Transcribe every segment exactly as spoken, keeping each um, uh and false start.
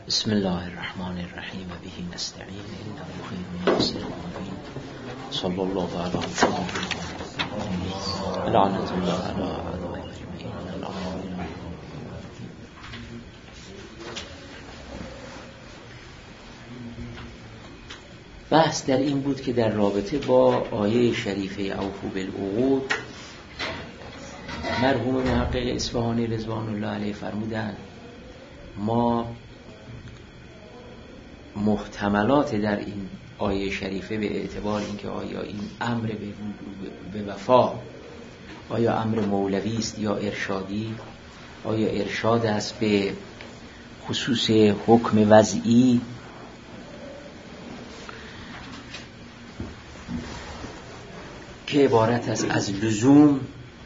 بسم الله الرحمن الرحیم و به نستعین انه خیر ناصر مبین صلی الله علی محمد لعنت الله علی اعداء اجمعین. بحث در این بود که در رابطه با آیه شریفه اوفوا بالعقود مرحوم محقق اصفهانی رضوان الله علیه فرمودند ما محتملات در این آیه شریفه به اعتبار اینکه آیا این امر به وفا آیا امر مولوی است یا ارشادی، آیا ارشاد است به خصوص حکم وضعی، که عبارت است از لزوم.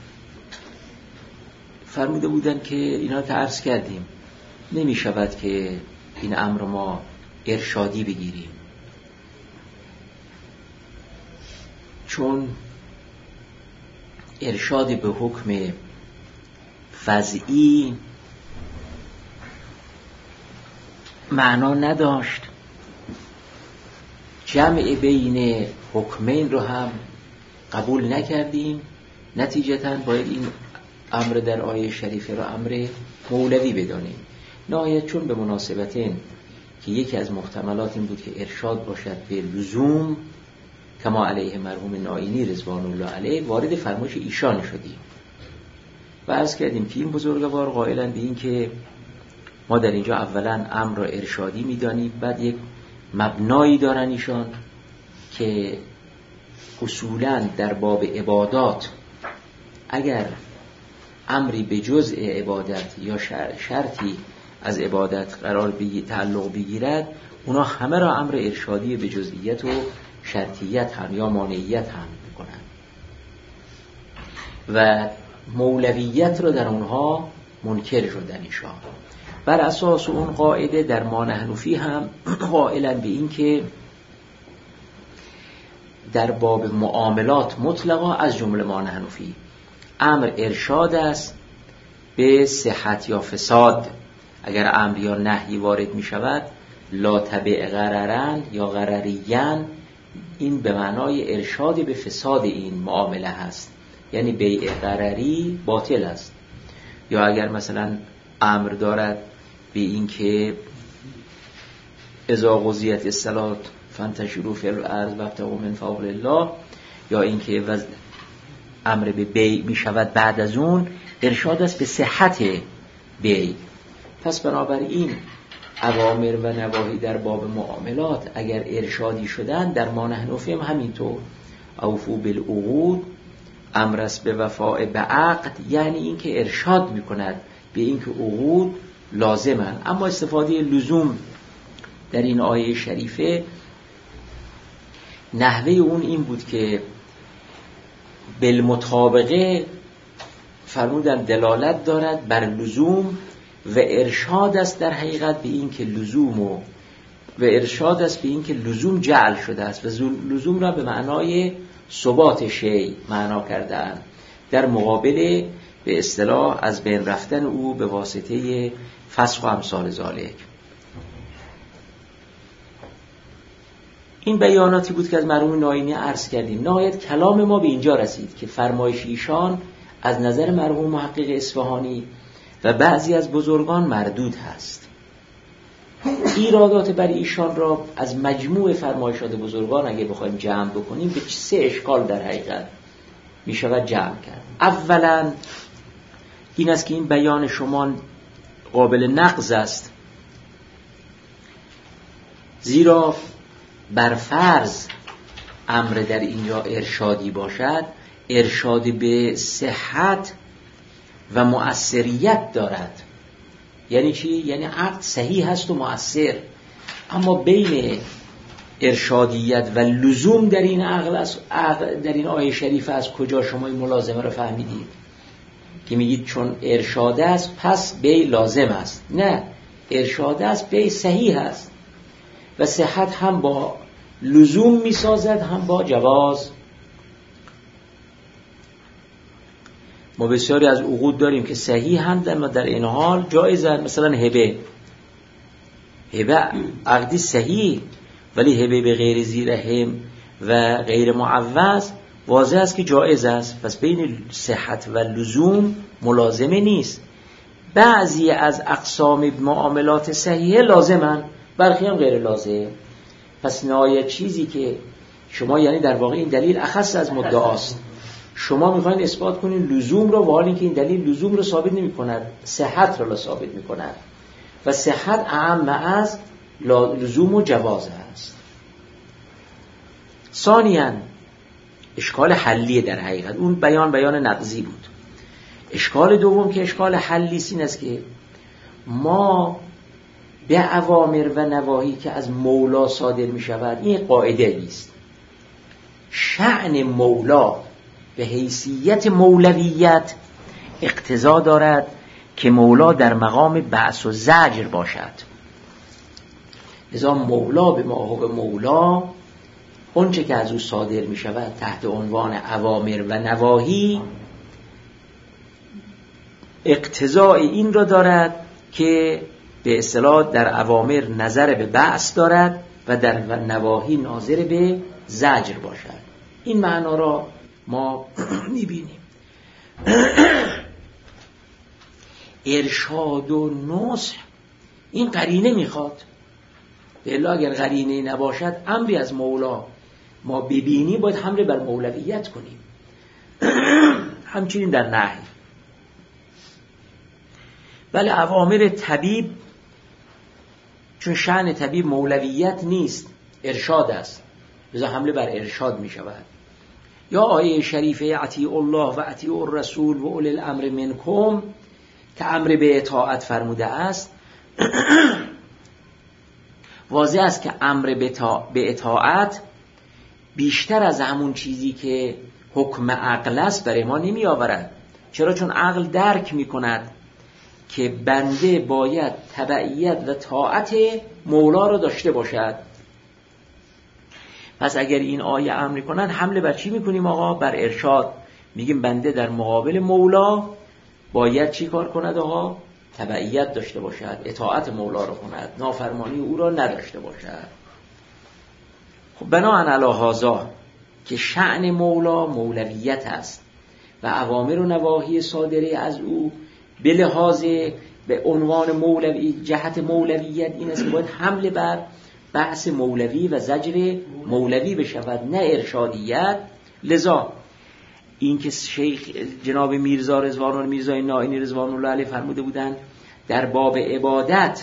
فرموده بودن که اینا که عرض کردیم نمی شود که این امر ما ارشادی بگیریم، چون ارشاد به حکم وضعی معنا نداشت. جمع بین حکمین رو هم قبول نکردیم، نتیجتاً باید این امر در آیه شریفه رو امر مولوی بدانیم. نهایت چون به مناسبت این که یکی از محتملات این بود که ارشاد باشد به لزوم کما علیه مرحوم نائینی رضوان الله علیه، وارد فرمایش ایشان شدیم و عرض کردیم که این بزرگوار قائلند به این که ما در اینجا اولا امر را ارشادی میدانیم، بعد یک مبنایی دارن ایشان که اصولا در باب عبادات اگر امری به جزء عبادت یا شرطی از عبادت قرار بگی تعلق بگیرد، اونا همه را امر ارشادی به جزئیت و شرطیت هم یا مانعیت هم میکنن و مولویت را در اونها منکر شدن ایشان. بر اساس اون قاعده در ما نحن فیه هم قائلن به این که در باب معاملات مطلقا از جمله ما نحن فیه امر ارشاد است به صحت یا فساد. اگر امر یا نهی وارد می شود لا تبع غررن یا غرریین، این به معنای ارشاد به فساد این معامله هست، یعنی بیع غرری باطل است. یا اگر مثلا امر دارد به این که اذا قضیت الصلاة فانتشروا فی الارض وابتغوا من فضل الله، یا این که امر به بیع می شود بعد از اون ارشاد است به صحت بیع. پس بنابراین اوامر و نواهی در باب معاملات اگر ارشادی شدن در ما نحن فیه همینطور. اوفوا بالعقود امر است به وفاء به عقد، یعنی این که ارشاد می کند به این که عقود لازمن. اما استفاده لزوم در این آیه شریفه نحوه اون این بود که بالمطابقه فرمودن دلالت دارد بر لزوم و ارشاد است در حقیقت به این که لزوم و, و ارشاد است به این که لزوم جعل شده است و لزوم را به معنای ثبات شیء معنا کردن در مقابل به اصطلاح از بین رفتن او به واسطه فسخ و امثال ذالک. این بیاناتی بود که از مرحوم نائینی عرض کردیم. نهایت کلام ما به اینجا رسید که فرمایش ایشان از نظر مرحوم محقق اصفهانی و بعضی از بزرگان مردود هست. ایرادات بر ایشان را از مجموع فرمایشات بزرگان اگه بخوایم جمع بکنیم به سه اشکال در حقیقت می شود جمع کرد. اولا این است که این بیان شما قابل نقض است، زیرا بر فرض امر در اینجا ارشادی باشد، ارشاد به صحت و مؤثریت دارد. یعنی چی؟ یعنی عقد صحیح هست و مؤثر، اما بین ارشادیت و لزوم در این عقل از در این آیه شریف از کجا شما این ملازمه رو فهمیدید که میگید چون ارشاد است پس بی لازم است؟ نه، ارشاد است بی صحیح است و صحت هم با لزوم میسازد هم با جواز. ما بسیاری از عقود داریم که صحیح هم در این حال جایز است، مثلا هبه هبه عقدی صحیح، ولی هبه به غیر زیرهم و غیر معوض واضح است که جایز است. پس بین صحت و لزوم ملازمه نیست. بعضی از اقسام معاملات صحیحه لازمن، برخی هم غیر لازم. پس نهایت چیزی که شما، یعنی در واقع این دلیل اخص از مدعاست، شما میخواین اثبات کنین لزوم رو، و حال اینکه این دلیل لزوم رو ثابت نمی کند، صحت رو ثابت می کند و صحت اعم از لزوم و جواز است. ثانیاً اشکال حلیه، در حقیقت اون بیان بیان نقضی بود. اشکال دوم که اشکال حلی است این است که ما به اوامر و نواهی که از مولا صادر می شود، این قاعده است. شأن مولا به حیثیت مولویت اقتضا دارد که مولا در مقام بعث و زجر باشد. لذا مولا به ما هو مولا، اون چه که از او صادر می شود تحت عنوان اوامر و نواهی، اقتضای این را دارد که به اصطلاح در اوامر نظر به بعث دارد و در نواهی ناظر به زجر باشد. این معنا را ما می‌بینیم. ارشاد و نصح این قرینه میخواد. الا اگر قرینه نباشد، امری از مولا ما ببینیم باید حمله بر مولویت کنیم. همچنین در نهی. ولی اوامر طبیب، چون شأن طبیب مولویت نیست، ارشاد است، لذا حمله بر ارشاد می شود. یا آیه شریفه اطیعوا الله و اطیعوا الرسول و اولی الامر منکم که امر به اطاعت فرموده است، واضح است که امر به اطاعت بیشتر از همون چیزی که حکم عقل است برای ما نمی آورد. چرا؟ چون عقل درک می کند که بنده باید تبعیت و طاعت مولا را داشته باشد. پس اگر این آیه امر کنند، حمله بر چی میکنیم آقا؟ بر ارشاد. میگیم بنده در مقابل مولا باید چی کار کند آقا؟ تبعیت داشته باشد، اطاعت مولا را کند، نافرمانی او را نداشته باشد. خب بناهن علی هذا که شأن مولا مولویت است و اوامر و نواهی صادره از او به لحاظ به عنوان مولوی، جهت مولویت این است که باید حمله بر بحث مولوی و زجر مولوی بشود، نه ارشادیت. لذا این که شیخ جناب میرزا رضوان میرزای نائینی رضوان الله علیه فرموده بودند در باب عبادت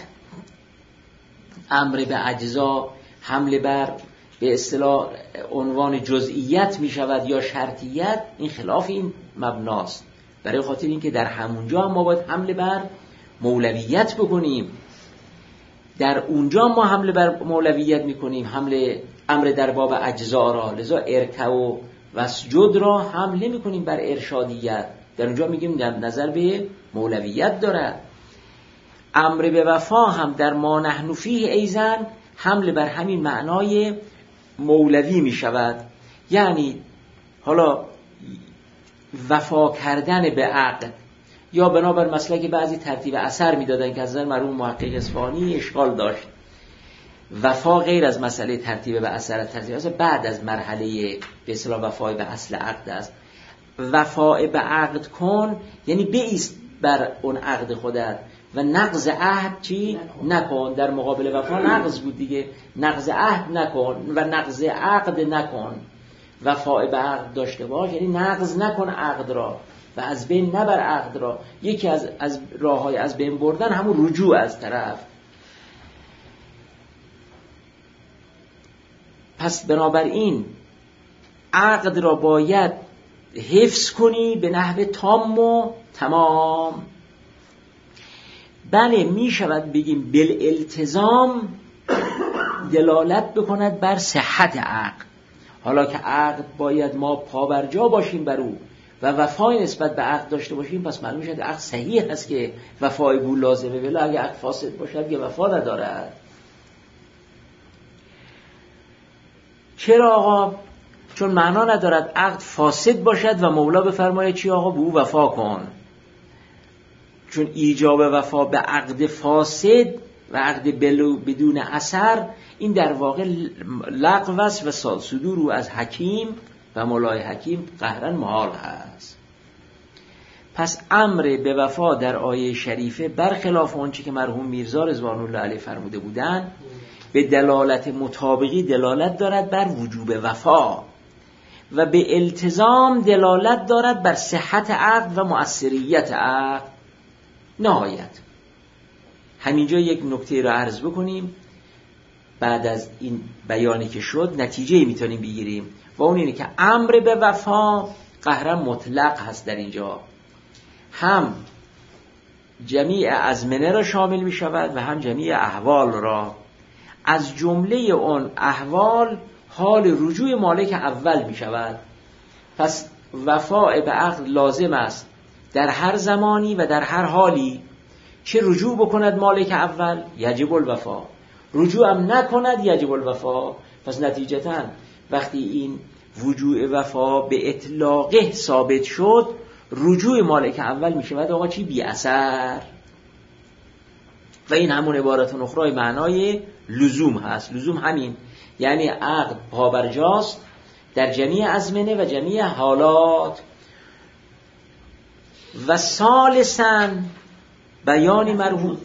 امر به اجزا حمله بر به اصطلاح عنوان جزئیت می شود یا شرطیت، این خلاف این مبناست. برای خاطر این که در همونجا هم ما باید حمله بر مولویت بکنیم، در اونجا ما حمله بر مولویت میکنیم، حمله امر در باب اجزا را، لذا ارکع و وسجد را حمله میکنیم بر ارشادیت، در اونجا میگیم در نظر به مولویت دارد. امر به وفا هم در ما نحن فیه ایضا حمله بر همین معنای مولوی میشود. یعنی حالا وفا کردن به عقد، یا بنابر مسلک بعضی ترتیب اثر میدادن که از نظر مرحوم محقق اصفهانی اشکال داشت. وفا غیر از مسئله ترتیب به اثر، ترتیب اثر بعد از مرحله به اصطلاح وفای به اصل عقد است. وفای به عقد کن یعنی بایست بر اون عقد خودت و نقض عهد چی نکن. در مقابل وفا نقض بود دیگه، نقض عهد نکن و نقض عقد نکن. وفای به عقد داشته باش یعنی نقض نکن عقد را و از بین نبر عقد را. یکی از از راههای از بین بردن همون رجوع از طرف. پس بنابراین عقد را باید حفظ کنی به نحو تام و تمام. بله می شود بگیم بالالتزام دلالت بکند بر صحت عقد. حالا که عقد باید ما پابرجا باشیم بر او و وفای نسبت به عقد داشته باشیم، پس معلوم شد عقد صحیح است که وفای بو لازمه، ولی اگه عقد فاسد باشد که وفا ندارد. چرا آقا؟ چون معنا ندارد عقد فاسد باشد و مولا بفرماید چی آقا؟ بو وفا کن. چون ایجاب وفا به عقد فاسد و عقد بدون اثر، این در واقع لغو است و صدور او از حکیم و مولای حکیم قهرا محال هست. پس امر به وفا در آیه شریفه برخلاف آنچه که مرحوم میرزا رضوان الله علیه فرموده بودند، به دلالت مطابقی دلالت دارد بر وجوب وفا و به التزام دلالت دارد بر صحت عقد و مؤثریت عقد. نهایت همینجا یک نکته را عرض بکنیم، بعد از این بیانی که شد نتیجه میتونیم بگیریم و اون اینه که امر به وفا قهرا مطلق هست. در اینجا هم جمیع ازمنه را شامل می شود و هم جمیع احوال را. از جمله اون احوال حال رجوع مالک اول می شود. پس وفاء به عقد لازم است در هر زمانی و در هر حالی. چه رجوع بکند مالک اول یجب الوفا، رجوع هم نکند یجب الوفا. پس نتیجتاً وقتی این وجوع وفا به اطلاقه ثابت شد، رجوع مالک اول می شود آقا چی؟ بی اثر. و این همون عبارت اخرى معنای لزوم هست. لزوم همین، یعنی عقد پابرجاست در جمیع ازمنه و جمیع حالات. و ثالثاً بیانی مرحوم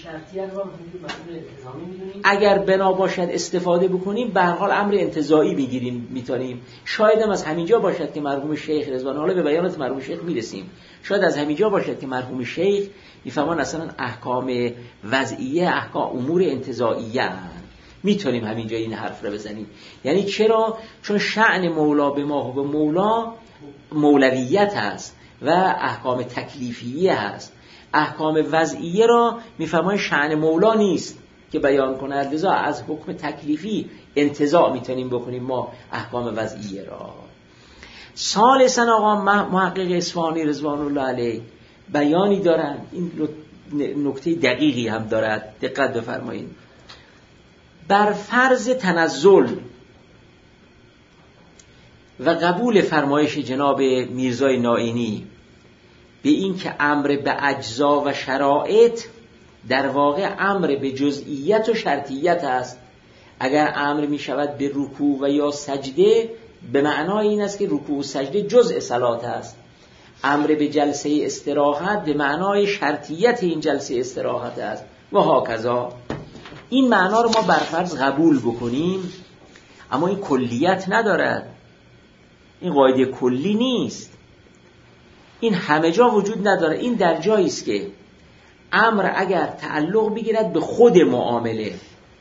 اگر بنا باشد استفاده بکنیم به هر حال امر انتزاعی میگیریم میتونیم. شاید هم از همینجا باشد که مرحوم شیخ رضوان الله، به بیانات مرحوم شیخ میرسیم، شاید از همینجا باشد که مرحوم شیخ میفهمن اصلا احکام وضعیه احکام امور انتزاعیه هست. میتونیم همینجا این حرف رو بزنیم. یعنی چرا؟ چون شأن مولا به ما و به مولا مولویت هست و احکام تکلیفیه هست. احکام وضعیه را میفهمن شأن مولا نیست که بیان کند، لذا از حکم تکلیفی انتزاع میتونیم بکنیم ما احکام وضعیه را. ثالثاً آقا محقق اصفهانی رضوان الله علیه بیانی دارن، این نکته دقیقی هم دارد، دقت بفرمایید. بر فرض تنزل و قبول فرمایش جناب میرزای نائینی به این که امر به اجزا و شرایط در واقع امر به جزئیت و شرطیت است. اگر امر می شود به رکوع و یا سجده، به معنای این است که رکوع و سجده جزء صلات است. امر به جلسه استراحت به معنای شرطیت این جلسه استراحت است و هاکذا. این معنا رو ما برفرض قبول بکنیم، اما این کلیت ندارد، این قاعده کلی نیست، این همه جا وجود نداره. این در جایی است که امر اگر تعلق بگیرد به خود معامله،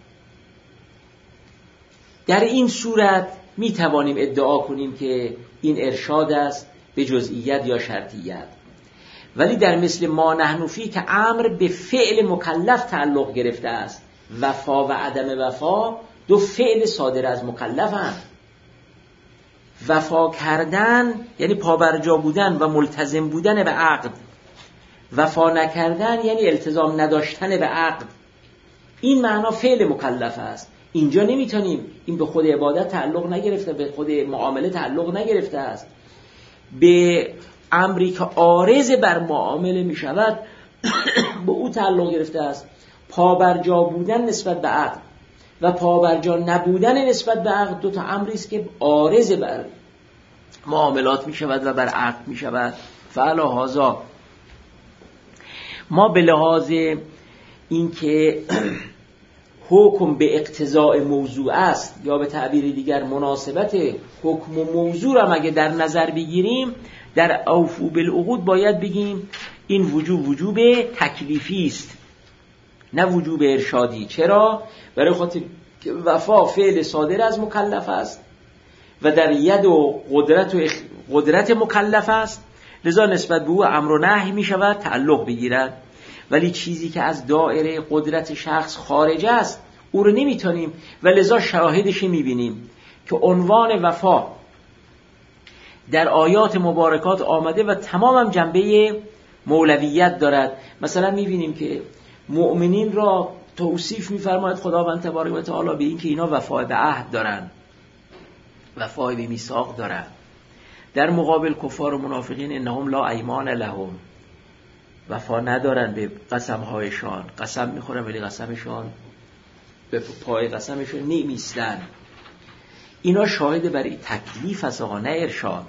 در این صورت می توانیم ادعا کنیم که این ارشاد است به جزئیت یا شرطیت. ولی در مثل ما نحن فی که امر به فعل مکلف تعلق گرفته است، وفا و عدم وفا دو فعل صادر از مکلفند. وفا کردن یعنی پابرجا بودن و ملتزم بودن به عقد، وفا نکردن یعنی التزام نداشتن به عقد. این معنا فعل مکلف است. اینجا نمیتونیم، این به خود عبادت تعلق نگرفته، به خود معامله تعلق نگرفته است، به امری که عارض بر معامله می شود به او تعلق گرفته است. پابرجا بودن نسبت به عقد و پابرجا نبودن نسبت به عقد دو تا امری است که عارض بر معاملات می شود و بر عقد می شود. فعلا هازا ما به لحاظ این که حکم به اقتضاء موضوع است یا به تعبیر دیگر مناسبت حکم و موضوع را مگه در نظر بگیریم، در اوفو بالعقود باید بگیم این وجوب وجوب تکلیفی است نه وجوب ارشادی. چرا؟ برای خاطر وفا فعل صادر از مکلف است و در ید و قدرت و قدرت مکلف است، لذا نسبت به او امر و نهی می شود تعلق بگیرد. ولی چیزی که از دایره قدرت شخص خارج است او رو نمیتونیم و لذا شاهدش میبینیم که عنوان وفا در آیات مبارکات آمده و تمام هم جنبه مولویت دارد. مثلا میبینیم که مؤمنین را توصیف میفرماید خداوند تبارک و تعالی به این که اینا وفای به عهد دارن، وفای به میثاق دارن. در مقابل کفار و منافقین انهم لا ایمان لهم وفا ندارن به قسمهایشان، قسم میخورن ولی قسمشان به پای قسمشون نمیستن. اینا شاهد برای تکلیف است آقا، نه ارشاد.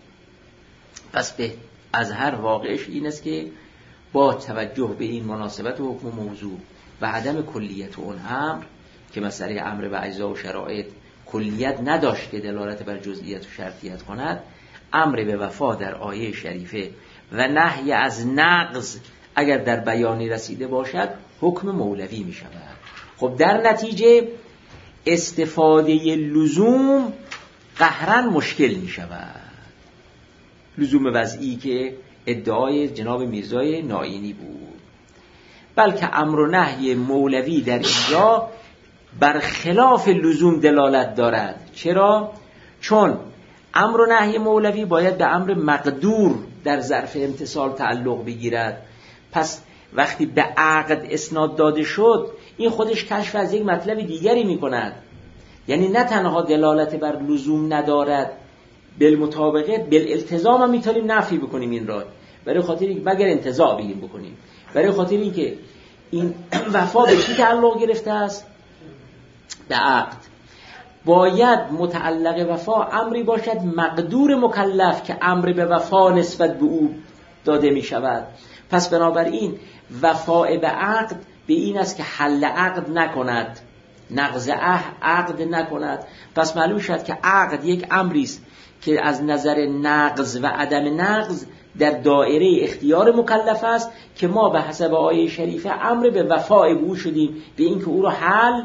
پس به از هر واقعش این است که با توجه به این مناسبت و حکم موضوع و عدم کلیت اون امر که مسئله امر به اجزا و شرایط کلیت نداشت که دلالت بر جزئیات و شرطیت کند، امر به وفا در آیه شریفه و نهی از نقض اگر در بیانی رسیده باشد حکم مولوی می شود. خب در نتیجه استفاده لزوم قهرن مشکل می شود. لزوم وضعی که ادعای جناب میرزای ناینی بود، بلکه امر و نهی مولوی در اینجا بر خلاف لزوم دلالت دارد. چرا؟ چون امر و نهی مولوی باید به امر مقدور در ظرف امتثال تعلق بگیرد. پس وقتی به عقد اسناد داده شد، این خودش کشف از یک مطلب دیگری می کند. یعنی نه تنها دلالت بر لزوم ندارد، بالمطابقه بالالتزام هم میتونیم نفی بکنیم این را، برای خاطر اینکه مگر انتزاع بگیم بکنیم، برای خاطر اینکه این وفا به چی تعلق گرفته است؟ به عقد. باید متعلق وفا امری باشد مقدور مکلف که امر به وفا نسبت به او داده می شود. پس بنابراین وفا به عقد به این است که حل عقد نکند، نقض عقد نکند. پس معلوم شد که عقد یک امری است که از نظر نقض و عدم نقض در دایره اختیار مکلف است که ما به حسب آیه شریفه امر به وفا او شدیم، به این که او را حل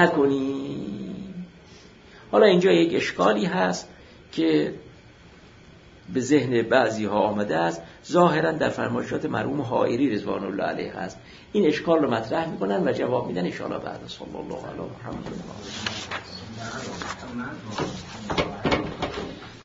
نکنیم. حالا اینجا یک اشکالی هست که به ذهن بعضی ها آمده است، ظاهرا در فرمایشات مرحوم حائری رضوان الله علیه هست. این اشکال رو مطرح میکنن و جواب میدن ان شاء الله بعد. صلی الله علیه و محمد.